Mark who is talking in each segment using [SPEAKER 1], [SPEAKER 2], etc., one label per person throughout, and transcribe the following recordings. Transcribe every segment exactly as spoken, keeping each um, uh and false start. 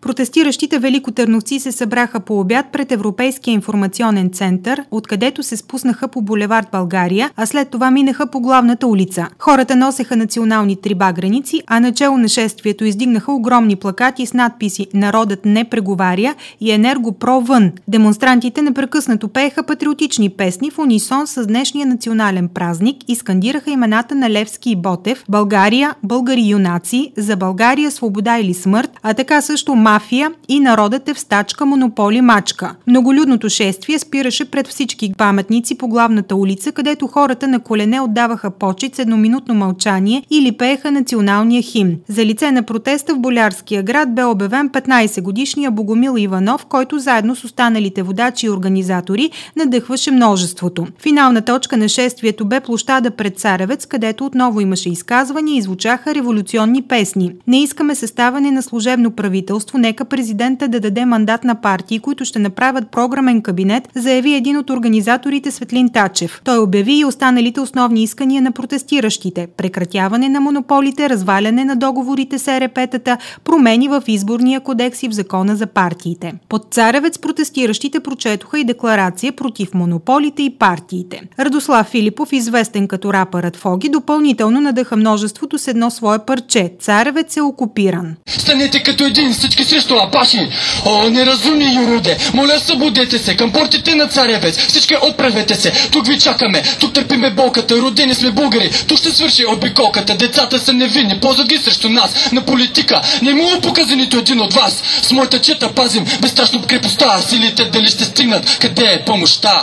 [SPEAKER 1] Протестиращите великотърновци се събраха по обяд пред Европейския информационен център, откъдето се спуснаха по булевард България, а след това минаха по главната улица. Хората носеха национални трибаграници, а начело на шествието издигнаха огромни плакати с надписи «Народът не преговаря» и «Енергопро вън». Демонстрантите непрекъснато пееха патриотични песни в унисон с днешния национален празник и скандираха имената на Левски и Ботев, България, българи юнаци, за България свобода или смърт, а така също мафия и народът е в стачка, монополи, мачка. Многолюдното шествие спираше пред всички паметници по главната улица, където хората на колене отдаваха почит с едноминутно мълчание или пееха националния химн. За лице на протеста в Болярския град бе обявен петнайсетгодишния Богомил Иванов, който заедно с останалите водачи и организатори надъхваше множеството. Финална точка на шествието бе площада пред Царевец, където отново имаше изказвания и звучаха революционни песни. Не искаме съставане на служебно правителство, нека президента да даде мандат на партии, които ще направят програмен кабинет, заяви един от организаторите Светлин Тачев. Той обяви и останалите основни искания на протестиращите: прекратяване на монополите, разваляне на договорите с ЕРП-тата, промени в изборния кодекс и в закона за партиите. Под Царевец протестиращите прочетоха и декларация против монополите и партиите. Радослав Филипов, известен като рапърът Фоги, допълнително надъха множеството с едно свое парче: Царевец е окупиран.
[SPEAKER 2] Станете като един, всички срещу апаши! О, неразумни юруде! Моля, събудете се към портите на Царевец! Всички отправете се! Тук ви чакаме! Тук търпиме болката! Родени сме българи! Тук ще свърши обиколката! Децата са невинни! Ползват ги срещу нас! На политика! Не му показа нито един от вас! С моята чета пазим безстрашно крепостта! Силите дали ще стигнат? Къде е помощта?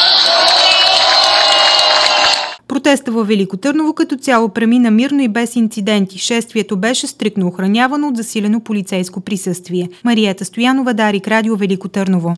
[SPEAKER 1] Протеста във Велико Търново като цяло премина мирно и без инциденти. Шествието беше стриктно охранявано от засилено полицейско присъствие. Мариета Стоянова, Дарик Радио, Велико Търново.